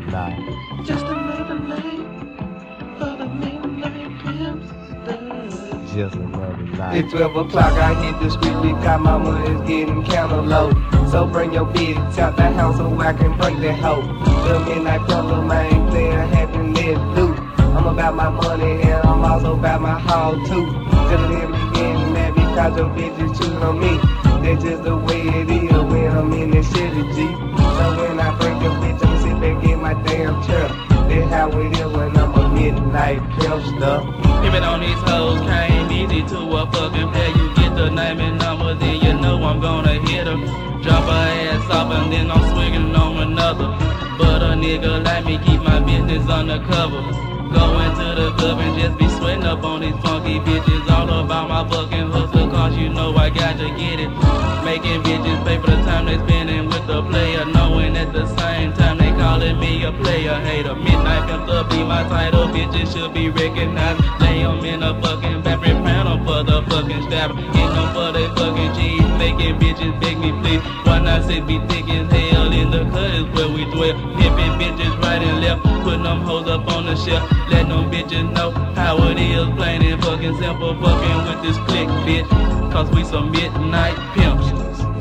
night. Just another night for the midnight pimpsters. Just another night. It's 12 o'clock, I hit the street because mama is getting kinda low. So bring your bitch out the house so I can break that hoe. The midnight puzzle, man, playing happiness loot. I'm about my money and I'm also about my haul too. Just never getting mad because your bitch is choosing on me. That's just the way it is when I'm in this Chevy Jeep. So when I break your bitch, I'ma sit back in my damn chair. That's how it is when I'm a midnight pimpster. Pimpin' on these hoes came easy to a fucking pair. You get the name and number, then you know I'm gonna hit her. Drop her ass off and then I'm swinging on another. But a nigga like me keep my business undercover. Go into the club and just be sweating up on these funky bitches. All about my fucking hustle, cause you know I got to get it. Making bitches pay for the time they spending with the player, knowing at the same time they calling me a player hater. Midnight pimpster be my title, bitches should be recognized. Lay 'em in a fucking fabric panel for the fucking stabber. Get them for they fucking cheese, making bitches beg me please. Why not say be thick as hell in the cut is where we dwell. Pimping bitches right and left, putting them hoes up on the shelf. Let them bitches know how it is, plain and fucking simple. Fucking with this click, bitch, cause we some midnight pimps.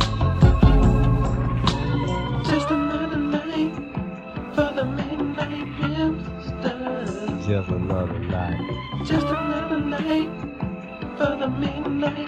Just another night for the midnight pimpsters. Just another night. Just another night for the midnight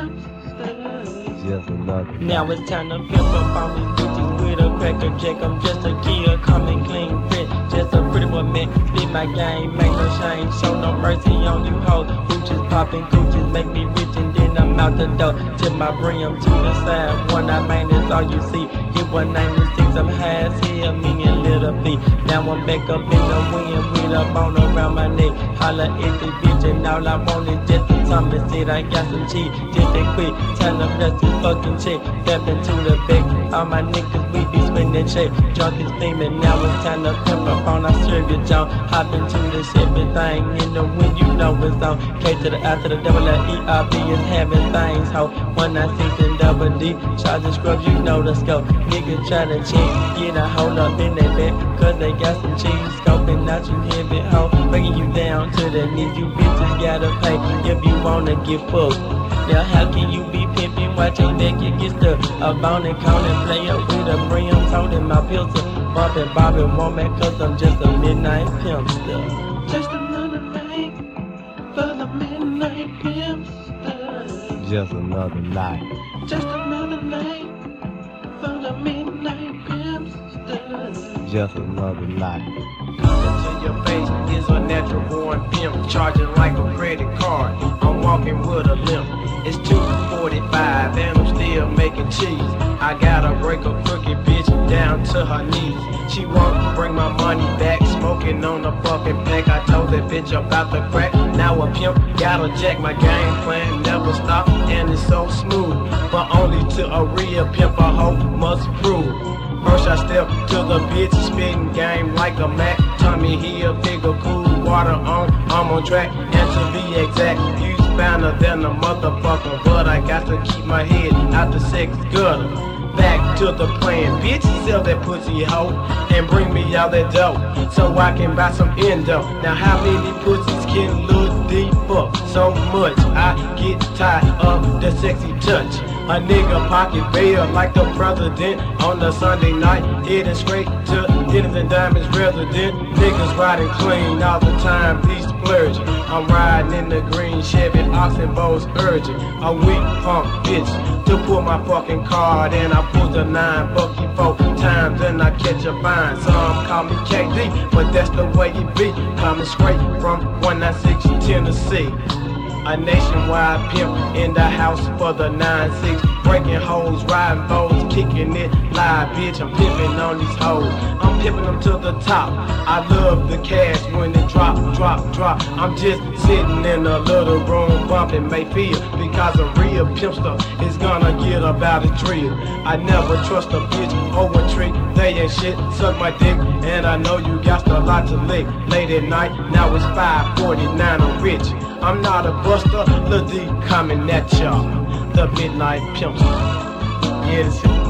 pimpsters. Just another night. Now it's time to pimp up on these bitches with a cracker jack. I'm just a kid, coming clean fit. Just a pretty boy man, spit my game, make no shame, show no mercy on you hoes. Hooches popping, cooches make me rich and then I'm out the door. Tip my brim to the side, one I main is all you see. Hit 196, I'm high as hell, meaning little B. Now I'm back up in the wind with a bone around my neck. Holla at the bitch and all I want is just a tummy. Said I got some cheese, just that quick. Time to press this fucking check, step into the back. All my niggas, we be spending check. Drunk is steaming, now it's time to pimp up on. I serve you, John. Hop into this everything in the wind, you know it's on. K to the I to the double L E-R-B is having things, ho. 196 and double D. Charge the scrubs, you know the scope. Niggas try to cheat, get a hold up in that back, cause they got some cheese. Scoping out you heavy, ho. Bringing you down to the knees, you bitches gotta pay if you wanna get fucked. Now how can you be pimping, watch your neck, you get stuck. A bone and cone and play up with a brim, holding my pills up. Bumping Bobby Womack, cause I'm just a midnight pimpster. Just another night for the midnight pimpsters. Just another night. Just another night for the midnight pimpsters. Just another night. Coming to your face is a natural born pimp, charging like a credit card. I'm walking with a limp. It's 2:45 and I'm still making cheese. I gotta break a crooked bitch down to her knees. She won't bring my money back, smoking on the fucking pack. I told that bitch about the crack. Now a pimp gotta jack, my game plan never stop and it's so smooth. But only to a real pimp a hoe must prove. First I step to the bitch, spitting game like a Mac. Tommy Hill, bigger cool water on, I'm on track. And to be exact, you founder than a motherfucker. But I got to keep my head out the sex gutter. Back to the plan, bitch, sell that pussy hoe and bring me all that dough so I can buy some endo. Now how many pussies can look deep fuck so much? I get tired of the sexy touch. A nigga pocket bail like the president on the Sunday night, heading straight to Dennis and Diamonds resident. Niggas riding clean all the time, please splurge. I'm riding in the green Chevy, oxen bows urging a weak punk bitch to pull my fucking card, and I pull the 9 bucky 4 times and I catch a fine. Some call me KD, but that's the way it be. Coming straight from 196 Tennessee. A nationwide pimp in the house for the 9-6. Breaking hoes, riding bows, kicking it live, bitch. I'm pimping on these hoes. I'm pimping them to the top. I love the cash when it drop. I'm just sitting in a little room bumping Mayfield, because a real pimpster is gonna get about a drill. I never trust a bitch over a trick. They ain't shit, suck my dick, and I know you got a lot to lick. Late at night, now it's 5:49, I'm rich. I'm not a buster, Lil D coming at y'all. The midnight pimpster. Yeah, this